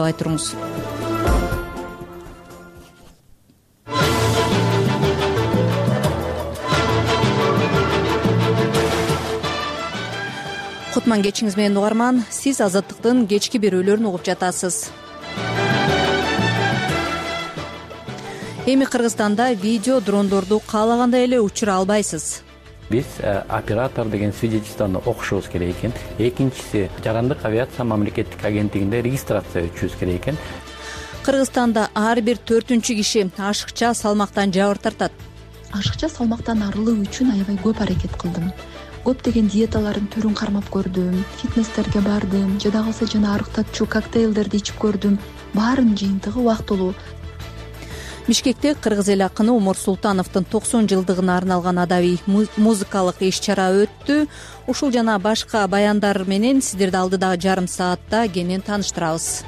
туруңуз. Кутман кечиңиз менен угарман, сиз Азаттыктын кечки берүүлөрүн угуп жатасыз. Эми Кыргызстанда видео дрондорду каалагандай эле учура албайсыз. Биз оператор деген свидетельствону окушубуз керек экен. Экинчиси, жарандык авиация мамлекеттик агенттигинде регистрация өтүшүбүз керек экен. Кыргызстанда ар бир 4-чү киши ашыкча салмактан жабыр тартат. Ашыкча салмактан арылуу үчүн аябай көп аракет кылдым. Көптөгөн диеталардын түрүн кармап көрдүм, фитнестерге бардым, жада калса жана арыктатчу коктейлдерди ичип көрдүм. Баарынын жыйынтыгы убактылуу. Бишкекте кыргыз эл акыны Умур Султановдун 90 жылдыгына арналган адабий музыкалык иш-чара өттү. Ушул жана башка баяндар менен сиздерди алдыдагы жарым саатта кенен тааныштырабыз.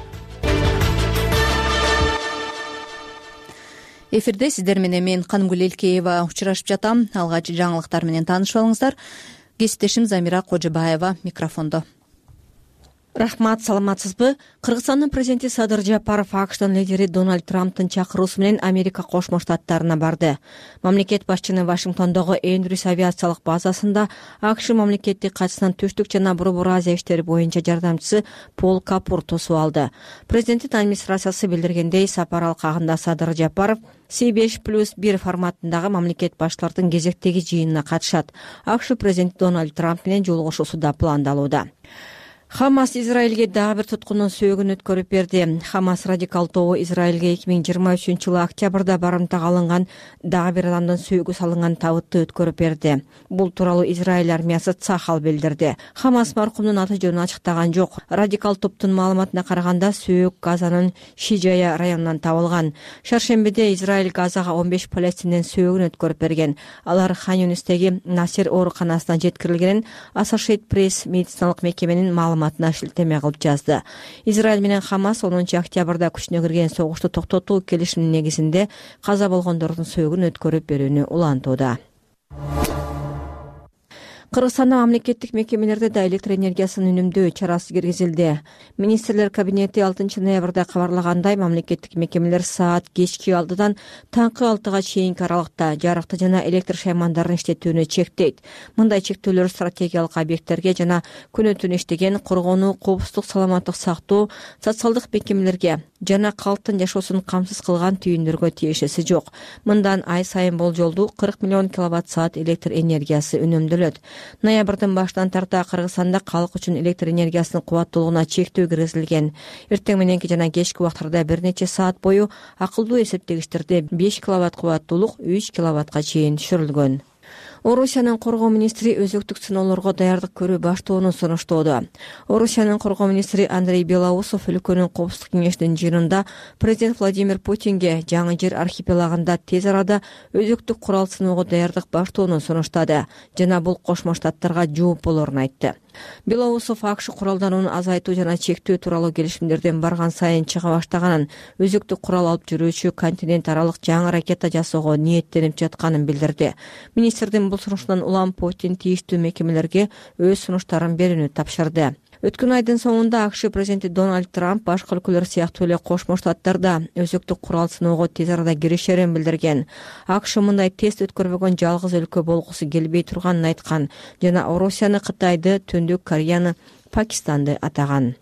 Эфирде сиздер менен мен Канымгүл Элкеева учурашып жатам. Алгач жаңылыктар менен таанышып алыңыздар. Кесиптешим Замира Кожобаева микрофондо. Рахмат, саламатсызбы? Кыргызстандын президенти Садыр Жапаров АКШтын лидери Дональд Трамптын чакыруусу менен Америка Кошмо Штаттарына барды. Мамлекет башчыны Вашингтондогу Эндрюс авиациялык базасында АКШ мамлекеттик катчысынын түштүк жана Борбор Азия иштери боюнча жардамчысы Пол Капур тосуп алды. Президенттин администрациясы билдиргендей, сапар алкагында Садыр Жапаров C5+1 форматындагы мамлекет башчылардын кезектеги жыйынына катышат. АКШ президенти Дональд Трамп менен жолугушуусу да пландалууда. Хамас Израилге дагы бир туткундун сөөгүн өткөрүп берди. Хамас радикал тобу Израилге 2023-жылы октябрда барымтага алынган дагы бир адамдын сөөгү салынган табытты өткөрүп берди. Бул тууралуу Израиль армиясы Цахал билдирди. Хамас маркумдун аты жөнүн ачыктаган жок. Радикал топтун маалыматына караганда сөөк Газанын Шижая районунан табылган. Шаршембиде Израиль Газага 15 палестинден сөөгүн өткөрүп берген. Алар Хан Юнистеги Насир ооруканасына жеткирилгенин Associated Press медициналык мекеменин маалыматына шилтеме кылып жазды. Израиль менен Хамас 10 октябрда күчүнө кирген согушту токтотуу келишиминин негизинде каза болгондордун сөөгүн өткөрүп берүүнү улантууда. Кыргызстанда мамлекеттик мекемелерде да электр энергиясын үнөмдөө чарасы киргизилди. Министрлер кабинети 6 ноябрда кабарлагандай, мамлекеттик мекемелер саат кечки 6-дан таңкы 6-га чейинки аралыкта жарыкты жана электр шаймандарын иштетүүнү чектейт. Мындай чектөөлөр стратегиялык объекттерге жана күнү түнү иштеген коргонуу, коопсуздук, саламаттык сактоо, социалдык мекемелерге жана калктын жашоосун камсыз кылган түйүндөргө тиешеси жок. Мындан ай сайын болжолдуу 40 миллион киловатт-саат электр энергиясы үнөмдөлөт. Ноябрдын башынан тарта Кыргызстанда калк үчүн электр энергиясынын кубаттуулугуна чектөө киргизилген. Эртең мененки жана кечки убактарда бир нече саат бою акылдуу эсептегичтерде 5 киловатт кубаттуулук 3 киловаттка чейин түшүрүлгөн. Орусиянын коргоо министри өзөктүк сыноолорго даярдык көрүү баштоону сунуштоодо. Орусиянын коргоо министри Андрей Белоусов өлкөнүн коопсуздук кеңешинин жыйынында президент Владимир Путинге жаңы жер архипелагында тез арада өзөктүк курал сыноого даярдык баштоону сунуштады жана бул Кошмо Штаттарга жооп болорун айтты. Белоусов АКШ куралданууну азайтуу жана чектөө тууралуу келишимдерден барган сайын чыга баштаганын, өзөктүк курал алып жүрүүчү континент аралык жаңы ракета жасоого ниеттенип жатканын билдирди. Министрдин бул сунушунан улам Путин тийиштүү мекемелерге өз сунуштарын берүүнү тапшырды. Өткөн айдын соңунда АКШ президенти Дональд Трамп башка өлкөлөр сыяктуу эле Кошмо Штаттарда өзөктүк курал сыноого тез арада киришерин билдирген. АКШ мындай тест өткөрбөгөн жалгыз өлкө болгусу келбей турганын айткан жана Орусияны, Кытайды, Түндүк Кореяны, Пакистанды атаган.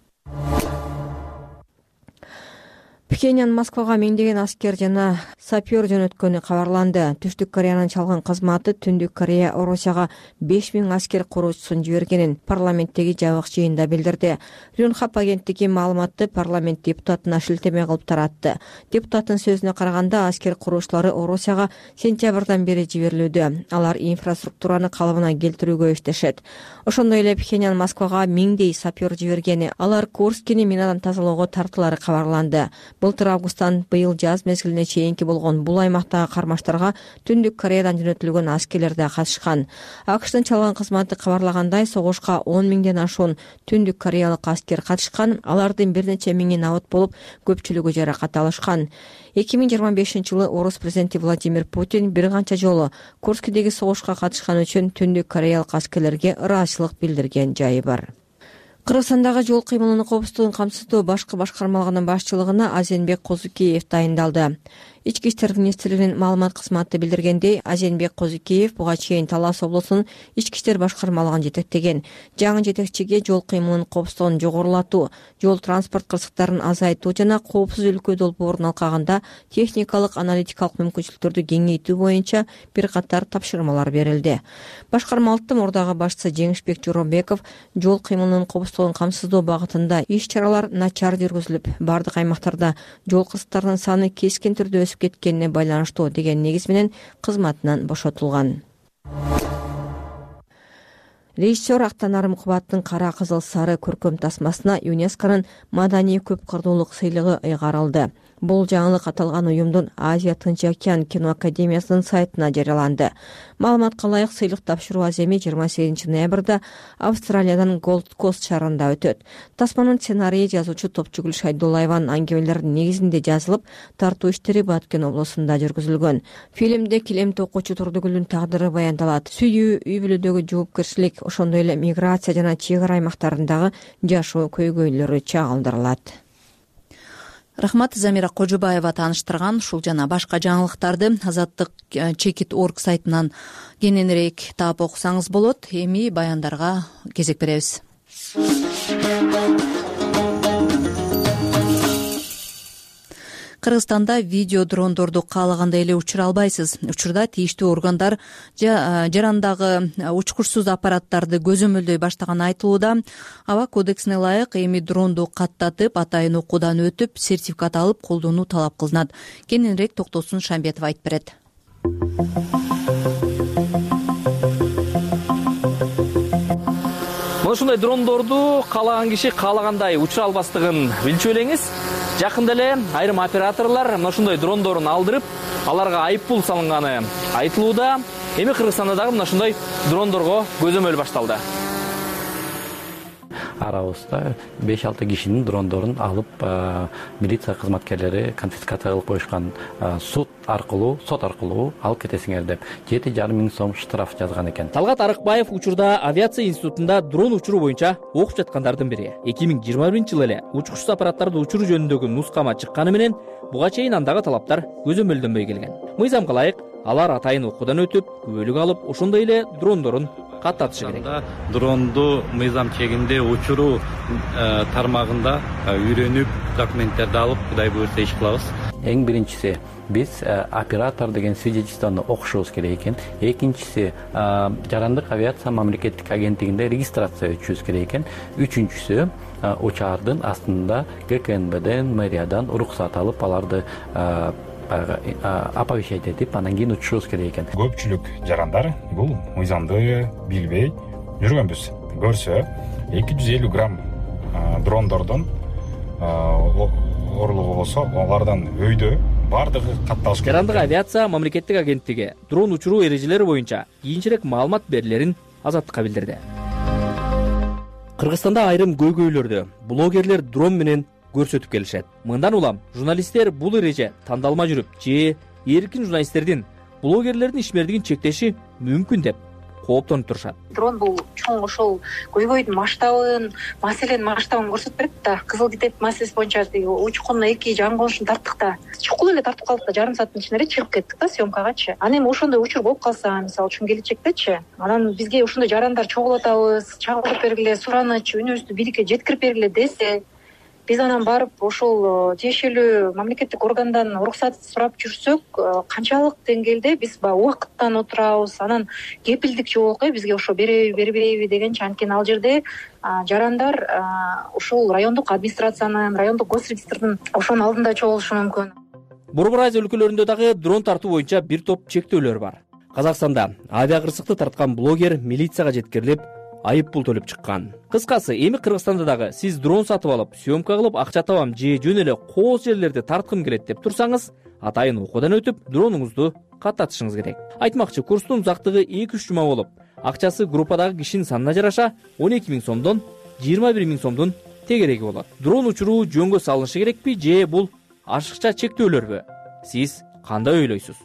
Пхеньян Москвага миңдеген аскер жана сапер жөнөткөнү кабарланды. Түштүк Кореянын чалгын кызматы Түндүк Корея Орусияга 5000 аскер куруучусун жибергенин парламенттеги жабык жыйында билдирди. Рюнхап агенттиги маалыматты парламент депутатына шилтеме кылып таратты. Депутаттын сөзүнө караганда, аскер куруучулары Орусияга сентябрдан бери жиберилүүдө. Алар инфраструктураны калыбына келтирүүгө иштешет. Ошондой эле Пхеньян Москвага миңдей сапер жибергени, алар Курскини минадан тазалоого тартылары кабарланды. Былтыр августтан быйыл жаз мезгилине чейинки болгон бул аймактагы кармаштарга Түндүк Кореядан жөнөтүлгөн аскерлер да катышкан. АКШтын чалган кызматы кабарлагандай, согушка 10 миңден ашуун Түндүк Кореялык аскер катышкан. Алардын бир нече миңи набыт болуп, көпчүлүгү жаракат алышкан. 2025-жылы орус президенти Владимир Путин бир канча жолу Курскидеги согушка катышкан үчүн Түндүк Кореялык аскерлерге ыраазычылык билдирген жайы бар. Кыргызстандагы жол кыймылынын коопсуздугун камсыздоо башкы башкармалыгынын башчылыгына Азенбек Козукеев дайындалды. Ички иштер министрлигинин маалымат кызматы билдиргендей, Азенбек Козукеев буга чейин Талас облусунун ички иштер башкармалыгын жетектеген. Жаңы жетекчиге жол кыймылынын коопсуздугун жогорулатуу, жол транспорт кырсыктарын азайтуу жана коопсуз өлкө долбоорун алкагында техникалык аналитикалык мүмкүнчүлүктөрдү кеңейтүү боюнча бир катар тапшырмалар берилди. Башкармалыктын мурдагы башчысы Жеңишбек Жоробеков жол кыймылынын коопсуздугун камсыздоо багытында иш-чаралар начар жүргүзүлүп, бардык аймактарда жол кырсыктарынын саны кескин түрдө өсүп кеткенине байланыштуу деген негиз менен кызматынан бошотулган. Режиссер Актанарым Кубаттын Кара кызыл сары көркөм тасмасына ЮНЕСКОнун маданий көп кырдуулук сыйлыгы ыйгарылды. Бул жаңылык аталган уюмдун Азия Тынч океан кино академиясынын сайтына жарыяланды. Маалыматка ылайык сыйлык тапшыруу аземи 28 ноябрда Австралиядан Голд Кост шаарында өтөт. Тасманын сценарийи жазуучу Топчугүл Шайдуллаеванын аңгемелеринин негизинде жазылып, тартуу иштери Баткен облусунда жүргүзүлгөн. Фильмде килем токуучу Турдугүлдүн тагдыры баяндалат. Сүйүү, үй бүлөдөгү жоопкерчилик, ошондой эле миграция жана чек ара аймактарындагы жашоо көйгөйлөрү чагылдырылат. Рахмат, Замира Кожубаева тааныштырган ушул жана башка жаңылыктарды Азаттык Чекит.org сайтынан кененирээк таап окусаңыз болот. Эми баяндарга кезек беребиз. Кыргызстанда видео дрондорду каалагандай эле учура албайсыз. Учурда тийиштүү органдар жарандагы учкучсуз аппараттарды көзөмөлдөй баштаганы айтылууда. Аба кодексине ылайык эми дронду каттатып, атайын окуудан өтүп, сертификат алып колдонуу талап кылынат. Кененирээк Токтосун Шамбетов айтып берет. Ушундай дрондорду каалаган киши каалагандай учура албастыгын билчү элеңиз. Жакында эле айрым операторлор ушундай дрондорун алдырып, аларга айыппул салынганы айтылууда. Эми Кыргызстанда дагы ушундай дрондорго көзөмөл башталды. Арабызда 5-6 кишинин дрондорун алып, милиция кызматкерлери конфискация кылып коюшкан. Сот аркылуу алып кетесиңер деп 7,5 миң сом штраф жазган экен. Талгат Арыкбаев учурда авиация институтунда дрон учуруу боюнча окуп жаткандардын бири. 2021-жылы эле учкучсуз аппараттарды учуруу жөнүндөгү нускама чыкканы менен буга чейин андагы талаптар көзөмөлдөнбөй келген. Мыйзамга ылайык алар атайын окуудан өтүп, күбөлүк алып, ошондой эле дрондорун каттатышы керек. Дронду мыйзам чегинде учуруу тармагында үйрөнүп, документтерди алып, Кудай буйрса иш кылабыз. Эң биринчиси биз оператор деген свидетельствону окушубуз керек экен. Экинчиси жарандык авиация мамлекеттик агенттигинде регистрация өтүшүбүз керек экен. Үчүнчүсү учаардын астында ГКНБден, мэриядан уруксат алып, аларды оповещать этип, анан кийин учушубуз керек экен. Көпчүлүк жарандар бул мыйзамды билбей жүргөнбүз. Көрсө 250 грамм дрондордун орлугу болсо, алардан өйдө бардыгы катталыш керек. Жарандык авиация мамлекеттик агенттиги дрон учуруу эрежелери боюнча кийинчерээк маалымат берилерин Азаттыкка билдирди. Кыргызстанда айрым көйгөйлөрдү блогерлер дрон менен көрсөтүп келишет. Мындан улам журналисттер бул эреже тандалма жүрүп, же эркин журналисттердин блогерлердин ишмердигин чектеши мүмкүн деп кооптонуп турушат. Дрон бул чоң ошол көйгөйдүн маселенин масштабын көрсөтүп берет да. Кызыл китеп маселеси боюнча учкунуна 2 жаңылышын тарттык да. Чукул эле тартып калдык да, жарым сааттын ичинде чыгып кеттик да съемкагачы. Анан эми ошондой учур болуп калса, мисалы үчүн келечектечи, анан бизге ошондой жарандар чогулуп атабыз, чагылдырып бергиле, сураныч, үнүбүздү бийликке жеткирип бергиле десе, биз анан барып ошол тиешелүү мамлекеттик органдан уруксат сурап жүрсөк, канчалык деңгээлде биз убакыттан отурабыз, анан кепилдик жок, бизге ошо бербейби дегенчи. Анткени ал жерде жарандар ошол райондук администрациянын, райондук госрегистрдин ошонун алдында чогулушу мүмкүн. Борбор Азия өлкөлөрүндө дагы дрон тартуу боюнча бир топ чектөөлөр бар. Казакстанда авиакырсыкты тарткан блогер милицияга жеткирилип, айыппул төлөп чыккан. Кыскасы, эми Кыргызстанда дагы сиз дрон сатып алып, съемка кылып акча табам же жөн эле кооз жерлерди тарткым келет деп турсаңыз, атайын окуудан өтүп, дронуңузду каттатышыңыз керек. Айтмакчы, курстун узактыгы 2-3 жума болуп, акчасы группадагы кишинин санына жараша 12 миң сомдон 21 миң сомдун тегереги болот. Дрон учуруу жөнгө салынышы керекпи же бул ашыкча чектөөлөрбү? Сиз кандай ойлойсуз?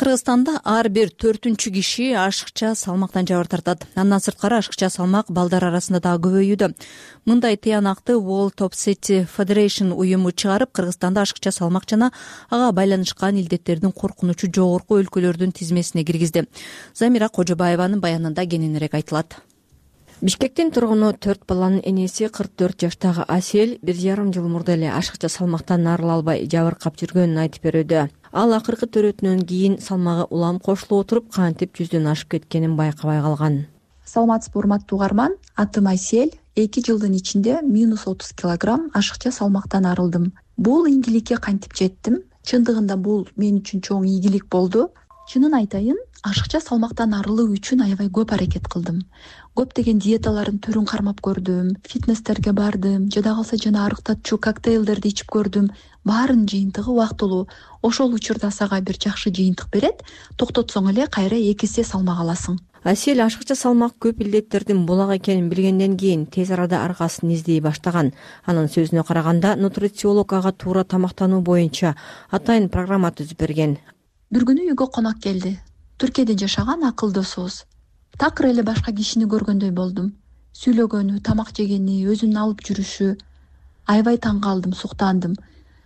Кыргызстанда ар бир 4-чү киши ашыкча салмактан жабыр тартат. Андан сырткары ашыкча салмак балдар арасында дагы көбөйүүдө. Мындай тыянакты World Obesity Federation уюму чыгарып, Кыргызстанда ашыкча салмак жана ага байланышкан илдеттердин коркунучу жогорку өлкөлөрдүн тизмесине киргизди. Замира Кожобаеванын баянында кененирээк айтылат. Бишкектин тургуну 4 баланын энеси 44 жаштагы Асель 1,5 жыл мурда эле ашыкча салмактан арыла албай жабыркап жүргөнүн айтып берүүдө. Ал акыркы төрөтүнөн кийин салмагы улам кошулуп отуруп, кантип 100дөн ашып кеткенин байкабай калган. Саламатсызбы, урматтуу угарман. Атым Асель. 2 жылдын ичинде -30 килограмм ашыкча салмактан арылдым. Бул ийгиликке кантип жеттим? Чындыгында бул мен үчүн чоң ийгилик болду. Чынын айтайын, ашыкча салмактан арылуу үчүн аябай көп аракет кылдым. Көптөгөн диеталардын түрүн кармап көрдүм, фитнестерге бардым, жада калса жана арыктатчу коктейлдерди ичип көрдүм. Баарынын жыйынтыгы убактылуу. Ошол учурда сага бир жакшы жыйынтык берет, токтотсоң эле кайра 2 эсе салмак аласың. Асель ашыкча салмак көп илдеттердин булак экенин билгенден кийин тез арада аргасын издей баштаган. Анын сөзүнө караганда, нутрициолог ага туура тамактануу боюнча атайын программа түзүп берген. Бир күнү үйгө конок келди. Түркияда жашаган акыл досубуз. Такыр эле башка кишини көргөндөй болдум. Сүйлөгөнү, тамак жегени, өзүн алып жүрүшү. Аябай таң калдым, суктандым.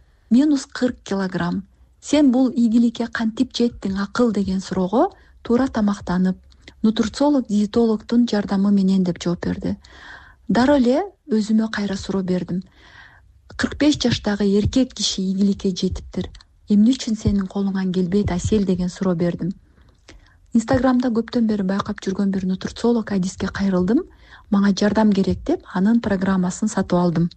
-40 килограмм. Сен бул ийгиликке кантип жеттиң акыл деген суроого туура тамактанып, нутрициолог, диетологдун жардамы менен деп жооп берди. Дароо эле өзүмө кайра суроо бердим. 45 жаштагы эркек киши ийгиликке жетиптир. Эмне үчүн сенин колуңан келбейт Асель деген суроо бердим. Инстаграмда көптөн бери байкап жүргөн бир нутрициолог Адиске кайрылдым. Мага жардам керек деп анын программасын сатып алдым.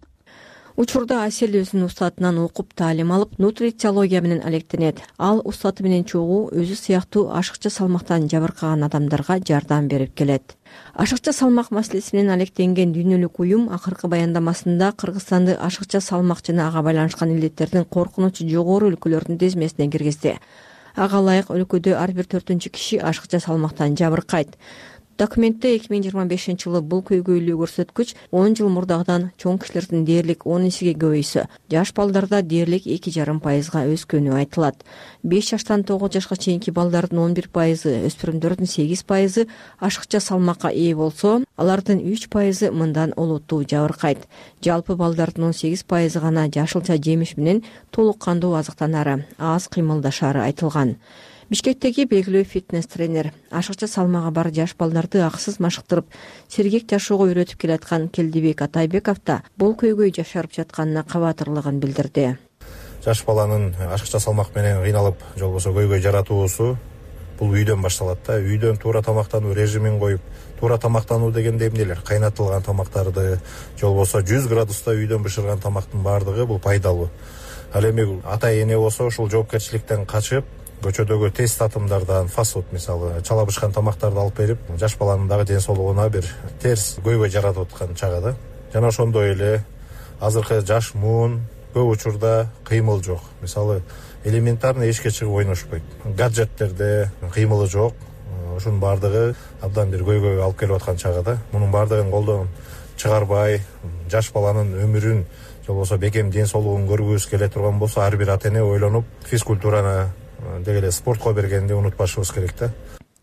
Учурда Асель өзүнүн устатынан окуп таалим алып, нутрициология менен алектенет. Ал устаты менен чогуу өзү сыяктуу ашыкча салмактан жабыркаган адамдарга жардам берип келет. Ашыкча салмак маселеси менен алектенген дүйнөлүк уюм акыркы баяндамасында Кыргызстанды ашыкча салмак жана ага байланышкан илдеттердин коркунучу жогору өлкөлөрдүн тизмесине киргизди. Ага ылайык өлкөдө ар бир 4-чү киши ашыкча салмактан жабыркайт. Документте 2025 жылы бул көйгөйлүү көрсөткүч 10 жыл мурдагыдан чоң кишилердин дээрлик 10 эсеге көбөйсө, жаш балдарда дээрлик 2,5%га өскөнү айтылат. 5 жаштан 9 жашка чейинки балдардын 11%, өспүрүмдөрдүн 8% ашыкча салмакка ээ болсо, алардын 3% мындан олуттуу жабыркайт. Жалпы балдардын 18% гана жашылча жемиш менен толук кандуу азыктанары, аз кыймылдашары айтылган. Бишкектеги белгилүү фитнес тренер, ашыкча салмагы бар жаш балдарды акысыз машыктырып, сергек жашоого үйрөтүп келаткан Келдибек Атайбеков да бул көйгөй жашарып жатканына кабатырлыгын билдирди. Жаш баланын ашыкча салмак менен кыйналып, же болбосо көйгөй жаратуусу бул үйдөн башталат да. Үйдөн туура тамактануу режимин коюп, туура тамактануу дегенде эмнелер? Кайнатылган тамактарды, же болбосо 100 градуста үйдөн бышырган тамактын баардыгы бул пайдалуу. Ал эми ата эне болсо ушул жоопкерчиликтен качып, көчөдөгү тез татымдардан, фастфуд мисалы, чала бышкан тамактарды алып берип, жаш баланын дагы ден соолугуна бир терс көйгөй жаратып аткан чагы да. Жана ошондой эле азыркы жаш муун көп учурда кыймыл жок. Мисалы, элементарный эшикке чыгып ойношпойт. Гаджеттерде кыймылы жок. Ушунун баардыгы абдан бир көйгөйгө алып келип аткан чагы да. Мунун баардыгын колдон чыгарбай, жаш баланын өмүрүн, же болбосо бекем ден соолугун көргүбүз келе турган болсо, ар бир ата эне ойлонуп, физкультураны деги эле спортко бергенди унутпашыбыз керек да.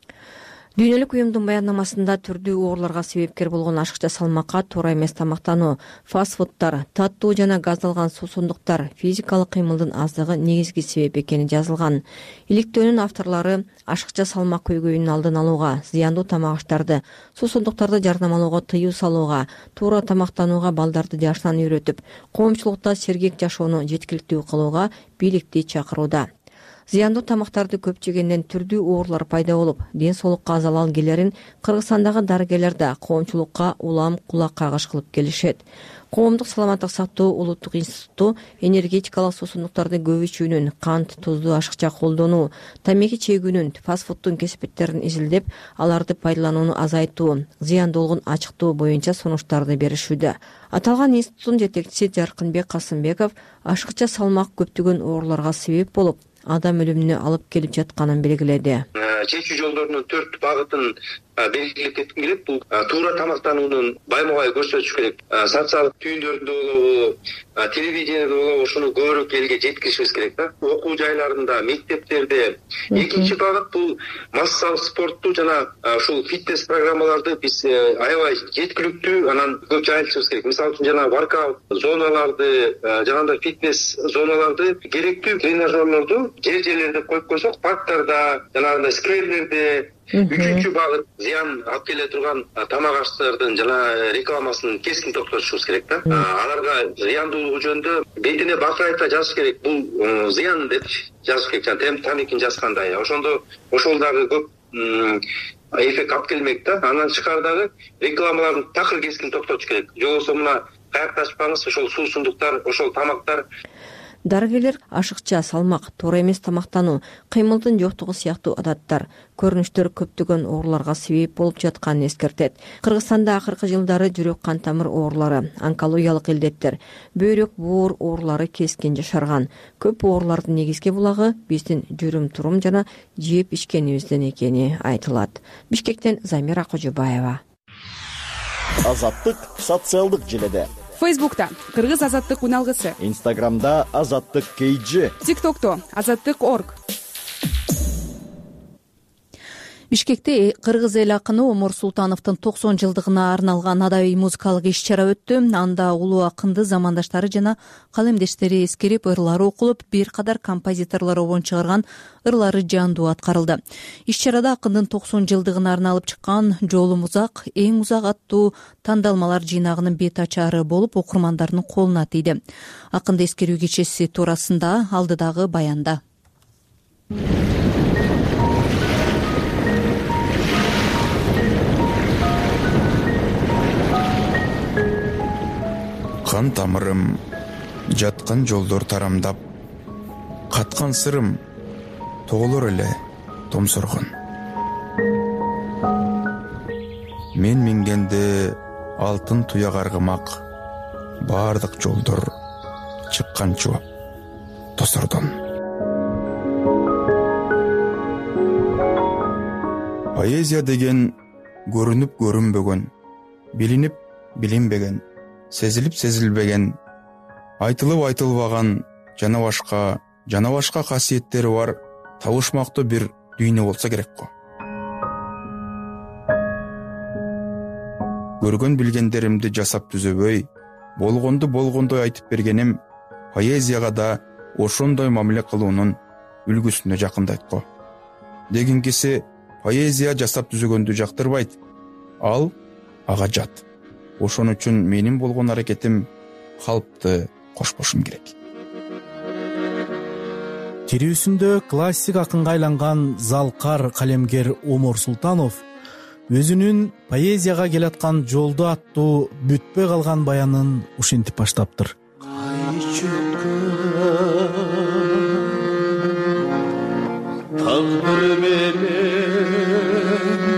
Дүйнөлүк уюмдун баяндамасында түрдүү ооруларга себепкер болгон ашыкча салмакка туура эмес тамактануу, фастфудтар, таттуу жана газдалган суусундуктар, физикалык кыймылдын аздыгы негизги себеп экени жазылган. Иликтөөнүн авторлору ашыкча салмак көйгөйүнүн алдын алууга, зыяндуу тамак аштарды, суусундуктарды жардамалоого тыюу салууга, туура тамактанууга балдарды жашынан үйрөтүп, коомчулукта сергек жашоону жеткиликтүү кылууга бийликти чакырууда. Зыяндуу тамактарды көп жегенден түрдүү оорулар пайда болуп, ден соолукка залал келерин Кыргызстандагы дарыгерлер да коомчулукка улам кулак кагыш кылып келишет. Коомдук саламаттык сактоо улуттук институту энергетикалык суусундуктарды көп ичүүнүн, кант, тузду ашыкча колдонуу, тамеки чегүүнүн, фастфудтун кесепеттерин изилдеп, аларды пайдаланууну азайтуу, зыяндуулугун ачыктоо боюнча сунуштарды беришүүдө. Аталган институттун жетекчиси Жаркынбек Касымбеков ашыкча салмак көптөгөн ооруларга себеп болуп, адам өлүмүнө алып келип жатканын белгиледи. Чечүү жолдорунун 4 багытын белгилеп кетким келет. Бул туура тамактануунун байма бай көрсөтүш керек. Социалдык түйүндөрдө болобу, телевидениеде болобу, ушуну көбүрөөк элге жеткиришибиз керек да. Окуу жайларында, мектептерде. Экинчи багыт бул массалык спортту жана ушул фитнес программаларды биз аябай жеткиликтүү анан көп жайылтышыбыз керек. Мисалы үчүн жана воркаут зоналарды, жанагындай фитнес зоналарды, керектүү тренажерлорду жерлерде коюп койсок, парктарда, жанагындай скверлерде. Үчүнчү багыт зыян алып келе турган тамак аштардын жана рекламасын кескин токтотушубуз керек да. Аларга зыяндуулугу жөнүндө бетине бакырайта жазыш керек. Бул зыян деп жазыш керек. Жана тамекини жазгандай. Ошондо ошол дагы көп эффект алып келмек да. Андан тышкары дагы рекламаларын такыр кескин токтотуш керек. Же болбосо мына каякташпаңыз, ошол суусундуктар, ошол тамактар. Дарыгерлер ашыкча салмак, туура эмес тамактануу, кыймылдын жоктугу сыяктуу адаттар, көрүнүштөр көптөгөн ооруларга себеп болуп жатканын эскертет. Кыргызстанда акыркы жылдары жүрөк кан тамыр оорулары, онкологиялык илдеттер, бөйрөк буур оорулары кескин жашарган. Көп оорулардын негизги булагы биздин жүрүм-турум жана жеп ичкенибизден экени айтылат. Бишкектен Замира Кожобаева. Азаттык социалдык желеде. Фейсбукта Кыргыз азаттык уналгысы, Инстаграмда Азаттык KG, ТикТокто Азаттык.орг. Бишкекте кыргыз эл акыны Омор Султановдун 90 жылдыгына арналган адабий музыкалык иш-чара өттү. Анда улуу акынды замандаштары жана калемдештери эскерип, ырлары окулуп, бир кадар композиторлор обон чыгарган ырлары жандуу аткарылды. Иш-чарада акындын 90 жылдыгына арналып чыккан «Жолум узак, эң узак» аттуу тандалмалар жыйнагынын бет ачары болуп, окурмандардын колуна тийди. Акынды эскерүү кечеси туурасында алдыдагы баянда. Кан тамырым, жаткан жолдор тарамдап, каткан сырым тоголор эле томсоргон. Мен мингенде алтын туяк аргымак, бардык жолдор чыккан чубап тосордон. Поэзия деген көрүнүп көрүнбөгөн, билинип билинбеген, сезилип сезилбеген, айтылып айтылбаган жана башка касиеттери бар табышмактуу бир дүйнө болсо керек го. Көргөн билгендеримди жасап түзөбөй, болгондой айтып бергеним поэзияга да ошондой мамиле кылуунун үлгүсүнө жакындайт го. Дегенкиси поэзия жасап түзөгөндү жактырбайт, ал ага жат. Ошон үчүн менин болгон аракетим калпты кошпошум керек. Тирүүсүндө классик акынга айланган залкар калемгер Омор Султанов өзүнүн поэзияга келаткан жолду аттуу бүтпөй калган баянын ушинтип баштаптыр. Тагдыр менен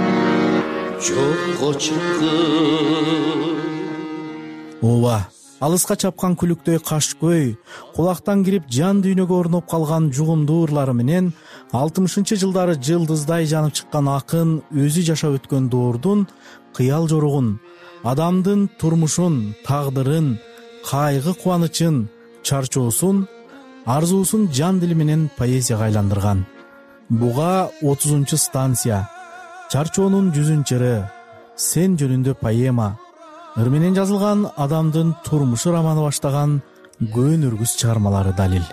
жолго чыккан. Ооба, алыска чапкан күлүктөй кашкөй, кулактан кирип жан дүйнөгө орноп калган жугумдуу ырлары менен 60-жылдары жылдыздай жанып чыккан акын өзү жашап өткөн доордун кыял жоругун, адамдын турмушун, тагдырын, кайгы кубанычын, чарчоосун, арзуусун жан дили менен поэзияга айландырган. Буга 30-станция, Чарчоонун 100-ыры, Сен жөнүндө поэма, ыр менен жазылган адамдын турмушу романы баштаган көөн үргүс чыгармалары далил.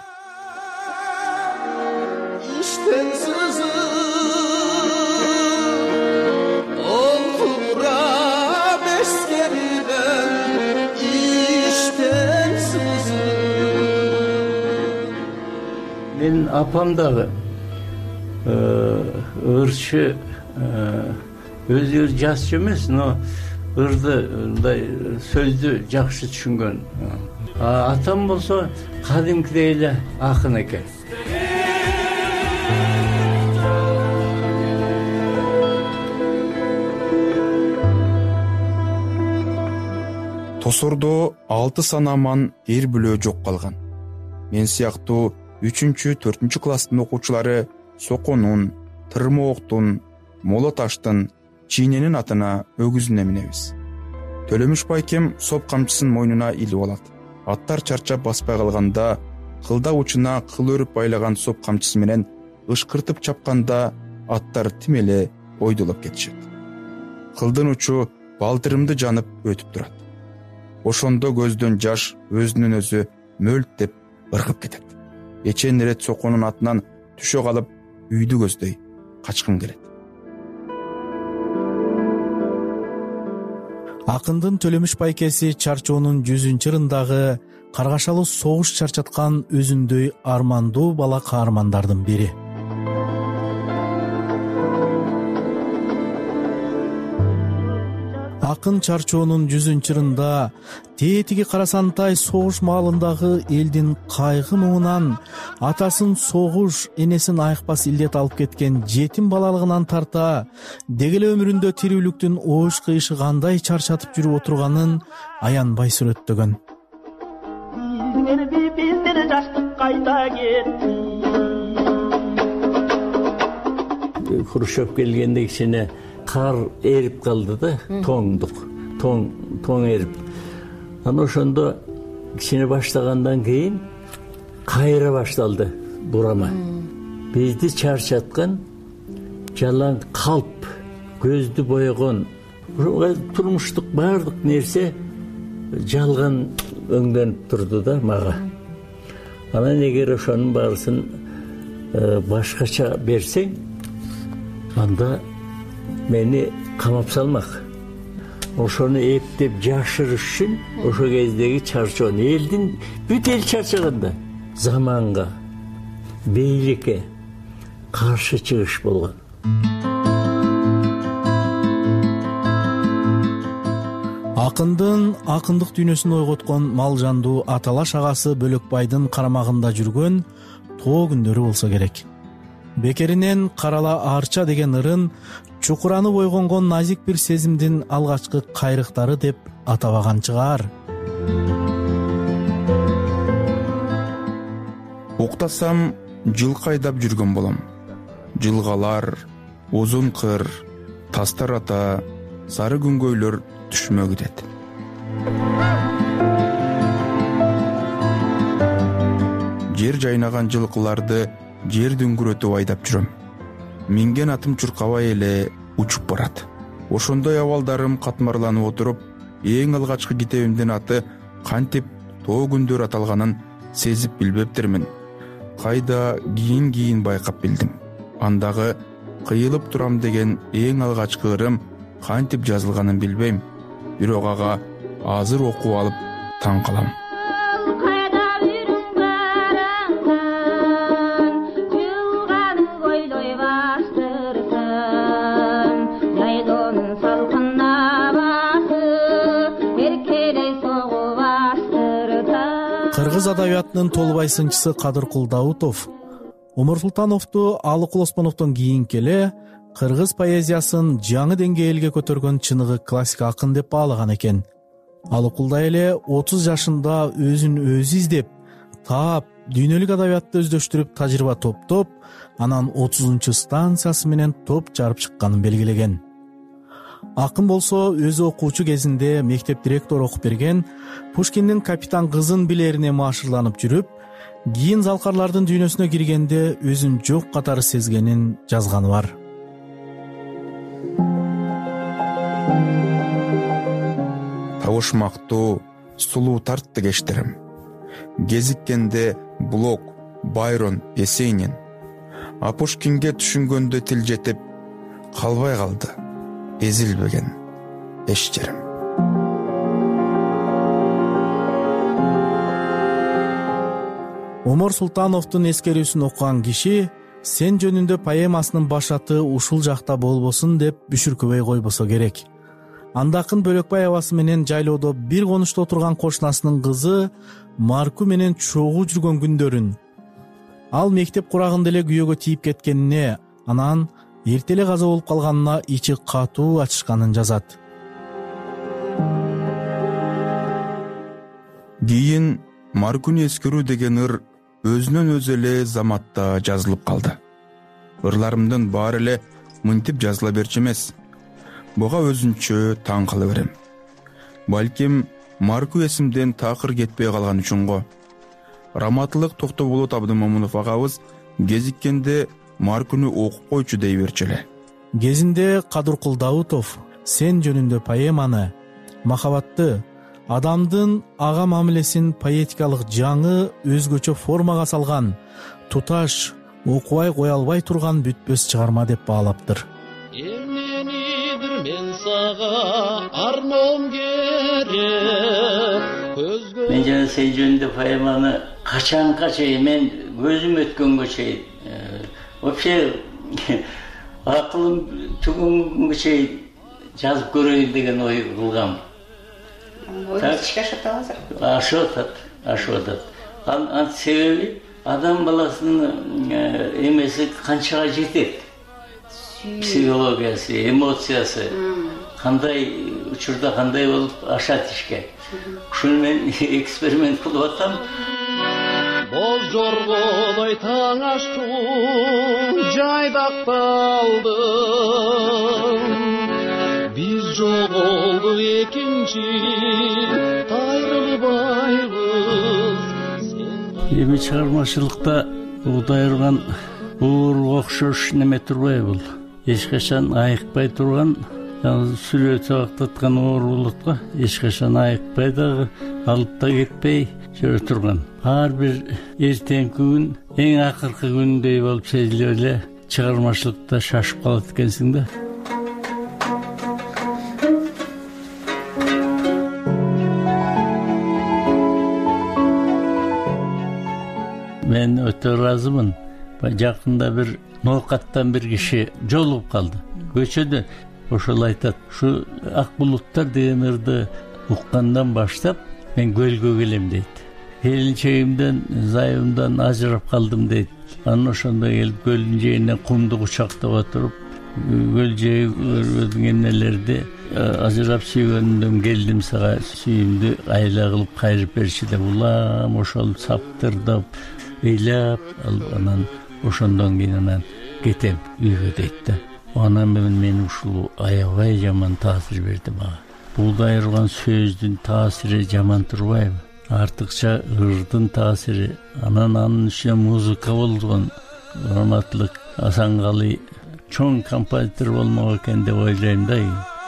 Мен апам дагы ырчы, өзү жазчы эмес, но ырды, мындай сөздү жакшы түшүнгөн. Атам болсо кадимкидей эле акын экен. Тосордо 6 санаман эр бүлөө жок калган. Мен сыяктуу 3-4 класстын окуучулары Соконун, Тырмооктун, Молоташтын, чийненин атына өгүзүнө минебиз. Төлөмүш байкем соп камчысын мойнуна илип алат. Аттар чарчап баспай калганда кылда учуна кыл өрүп байлаган соп камчысы менен ышкыртып чапканда аттар тим эле ойдулап кетишет. Кылдын учу балтырымды жанып өтүп турат. Ошондо көздөн жаш өзүнөн өзү мөлттеп ыргып кетет. Эчен ирет соконун атынан түшө калып үйдү көздөй качкым келет. Акындын Төлөмүш байкеси чарчоонун 100-ырындагы каргашалуу согуш чарчаткан өзүндөй армандуу бала каармандардын бири. Акын чарчоонун 100-ырында тетиги карасантай согуш маалындагы элдин кайгы муңунан, атасын согуш, энесин айыкпас илдет алып кеткен жетим балалыгынан тарта, деги эле өмүрүндө тирүүлүктүн оош кыйышы кандай чарчатып жүрүп отурганын аянбай сүрөттөгөн. Хрущев келгенде кичине кар эрип калды да, тоң эрип. Анан ошондо кичине баштагандан кийин кайра башталды бурама. Бизди чарчаткан жалаң калп, көздү боёгон, турмуштук баардык нерсе жалган өңдөнүп турду да мага. Анан эгер ошонун баарысын башкача берсең, анда мени камап салмак. Ошону эптеп жашырыш үчүн ошо кездеги чарчоон элдин бүт эл чарчаганда заманга, бийликке каршы чыгыш болгон. Акындын акындык дүйнөсүн ойготкон Малжандуу аталаш агасы Бөлөкбайдын карамагында жүргөн тоо күндөрү болсо керек. Бекеринен Карала Арча деген ырын чукуранып ойгонгон назик бир сезимдин алгачкы кайрыктары деп атабаган чыгар. Уктасам жылкы айдап жүргөн болом. Жылгалар, узун кыр, тастар ата, сары күнгөйлөр түшмө кетет. Жер жайнаган жылкыларды жер дүңгүрөтүп айдап жүрөм. Минген атым чуркабай эле учуп барат. Ошондой абалдарым катмарланып отуруп, эң алгачкы китебимдин аты кантип тоо күндөр аталганын сезип билбептермин. Кайда кийин байкап билдим. Андагы кыйылып турам деген эң алгачкы ырым кантип жазылганын билбейм. Бирок ага азыр окуп алып таң калам. Кыргыз адабиятынын толбай сынчысы Кадыркул Даутов Омурсултановду Алыкул Осмоновдон кийинки эле кыргыз поэзиясын жаңы деңгээлге көтөргөн чыныгы классик акын деп баалаган экен. Алыкулдай эле 30 жашында өзүн өзү издеп, таап, дүйнөлүк адабиятты өздөштүрүп тажрыйба топтоп, анан 30 станциясы менен топ жарып чыкканын белгилеген. Акын болсо өзү окуучу кезинде мектеп директору окуп берген Пушкиндин Капитан кызын билерине маашырланып жүрүп, кийин залкарлардын дүйнөсүнө киргенде өзүн жок катары сезгенин жазганы бар. Табышмактуу, сулуу тартты кечтерим. Кезиккенде Блок, Байрон, Есенин. А Пушкинге түшүнгөндө тил жетип, калбай калды. Эзилбеген эч жерим. Омор Султановдун эскерүүсүн окуган киши сен жөнүндө поэмасынын башаты ушул жакта болбосун деп бүшүркөбөй койбосо керек. Анда акын Бөлөкбаевасы менен жайлоодо бир конушта отурган кошунасынын кызы Марку менен чогуу жүргөн күндөрүн, ал мектеп курагында эле күйөөгө тийип кеткенине, анан эрте эле каза болуп калганына ичи катуу ачышканын жазат. Кийин Маркуну эскерүү деген ыр өзүнөн өзү эле заматта жазылып калды. Ырларымдын баары эле мынтип жазыла берчү эмес. буга өзүнчө таң кала берем. Балким марку эсимден такыр кетпей калган үчүн Раматылык Токтоболот Абдымомунов агабыз кезиккенде маркуну окуп койчу дей берчү эле. Кезинде Кадыркул Даутов сен жөнүндө поэманы махабатты, адамдын ага мамилесин поэтикалык жаңы өзгөчө формага салган, туташ, окубай кое албай турган бүтпөс чыгарма деп баалаптыр. Эмненидир мен сага арноом керек. Мен жана сен жөнүндө поэманы качанга чейин мен көзүм өткөнгө чейин вообще акылым түгөнгө чейин жазып көрөйүн деген ой кылгам. Ишке ашып атабыз. Ашып атат. Анын себеби адам баласынын эмеси канчага жетет? Психологиясы, эмоциясы кандай учурда кандай болуп ашат ишке. Ушуну мен эксперимент кылып атам. Боз жоргодой таң аштым, жайдакталдым. Биз жоголдук экинчи айрылбайбыз. Эми чыгармачылыкта угдайырган ууруга окшош неме турбайбы бул? Эч качан айыкпай турган, сүрөт сабактаткан оор болот го. Эч качан айыкпай дагы, алып да кетпей жүрө турган. Ар бир эртеңки күн эң акыркы күндөй болуп сезилип эле чыгармачылыкта шашып калат экенсиң да. Мен өтө ыраазымын. Жакында бир ноокаттан бир киши жолугуп калды. Көчөдө ошол айтат, ушу ак булуттар деген ырды уккандан баштап мен көлгө келем дейт. Келинчегимден, зайыбымдан ажырап калдым дейт. Анан ошондо келип көлдүн жээгинен кумду кучактап отуруп, көл жээги өрбөдүн эмнелерди ажырап сүйгөнүмдөн келдим сага, сүйүмдү айла кылып кайрып берчи деп улам ошол саптырдап ыйлап, анан ошондон кийин анан кетем үйгө дейт да. Анан мен ушул аябай жаман таасир берди мага. Булдай урган сөздүн таасири жаман турбайбы? Артыкча ырдын таасири. Анан анын ичинде музыка болгон. Раматылык Асанкалы чоң композитор болмок экен деп ойлойм да.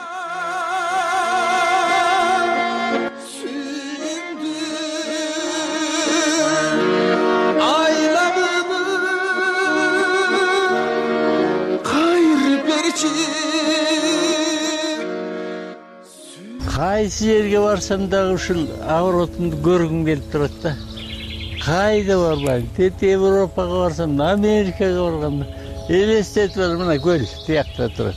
Кайсы жерге барсам дагы ушул оборотумду көргүм келип турат да. Кайда барбайм, тет Европага барсам, Америкага барганда элестетип атам, мына көл тиякта турат.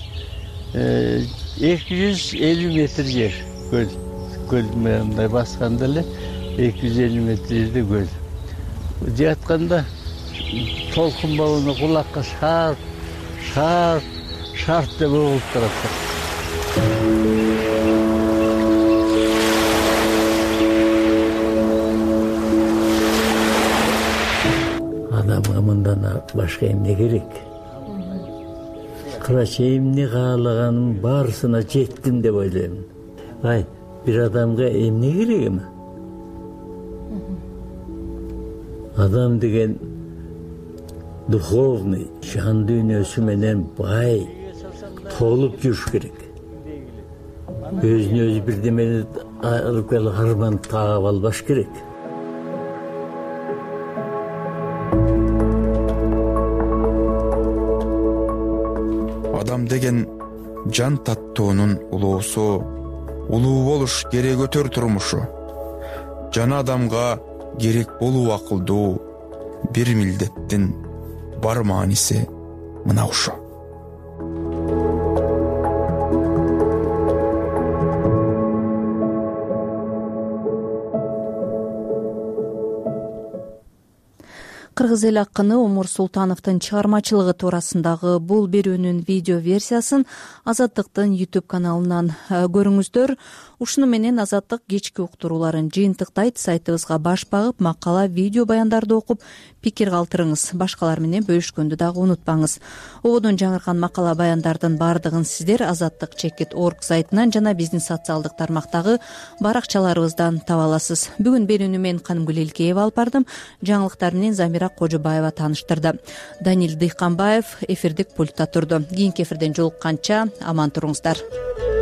250 метр жер көл. Көл мындай басканда эле 250 метр жерде көл. Жатканда толкун балыны кулакка шарт деп угулуп турат. Адамга мындан башка эмне керек? Кырачы эмне каалаганым барысына жеттим деп ойлойм. Ай, бир адамга эмне керек эми? Адам деген духовный, жан дүйнөсү менен бай, толуп жүрүш керек. Өзүнө өзү бирдемени алып келип арман таап албаш керек. Адам деген жан таттоонун улоосу, улуу болуш керек өтөр турмушу. Жана адамга керек болуу акылдуу бир милдеттин бар мааниси мына ушу. кыргыз эл акыны Омур Султановдун чыгармачылыгы туурасындагы бул берүүнүн видео версиясын Азаттыктын YouTube каналынан көрүңүздөр. Ушуну менен Азаттык кечки уктурууларын жыйынтыктайт. Сайтыбызга баш багып, макала, видео баяндарды окуп, пикир калтырыңыз. Башкалар менен бөлүшкөндү дагы унутпаңыз. Ободон жаңырган макала баяндардын бардыгын сиздер azattik.org сайтынан жана биздин социалдык тармактагы баракчаларыбыздан таба аласыз. Бүгүн берүүнү мен Канымгүл Элкеева алып бардым. Жаңылыктар менен Замира Кожобаева тааныштырды. Данил Дыйканбаев эфирдик пультта турду. Кийинки эфирден жолукканча аман туруңуздар.